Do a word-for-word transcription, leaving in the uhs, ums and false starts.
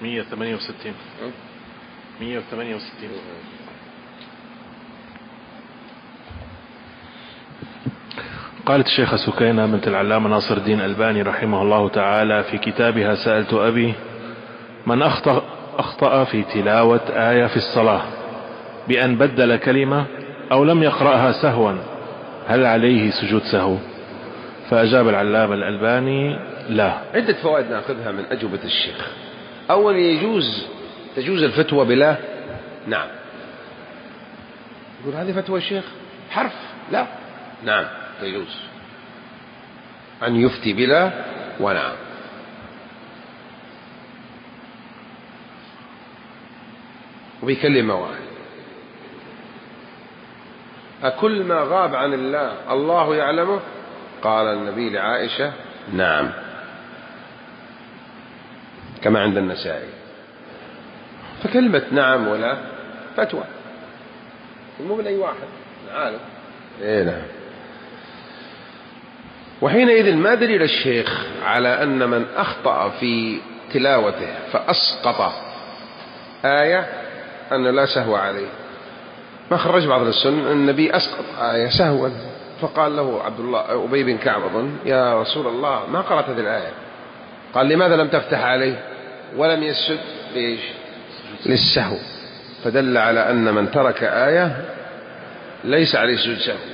مئة وثمانية وستين مئة وثمانية وستين. قالت الشيخة سكينة بنت العلامة ناصر الدين الألباني رحمه الله تعالى في كتابها سألت أبي: من أخطأ, أخطأ في تلاوة آية في الصلاة بأن بدل كلمة أو لم يقرأها سهوا، هل عليه سجود سهو؟ فأجاب العلامة الألباني: لا. عدة فوائد نأخذها من أجوبة الشيخ. أولا، يجوز تجوز الفتوى بلا نعم. يقول هذه فتوى الشيخ حرف لا نعم تجوز أن يفتي بلا ونعم. وبكلمة واحدة. أكل ما غاب عن الله الله يعلمه؟ قال النبي لعائشة: نعم، كما عند النسائي. فكلمة نعم ولا فتوى، مو من أي واحد عالم. إيه نعم. وحينئذ ما دليل الشيخ على أن من أخطأ في تلاوته فأسقط آية أن لا سهو عليه؟ ما خرج بعض السنن أن النبي أسقط آية سهوا، فقال له عبد الله أبي بن كعب أظن: يا رسول الله ما قرأت هذه الآية. قال: لماذا لم تفتح عليه ولم يسجد؟ ليش؟ للسهو. فدل على أن من ترك آية ليس عليه سجود سهو.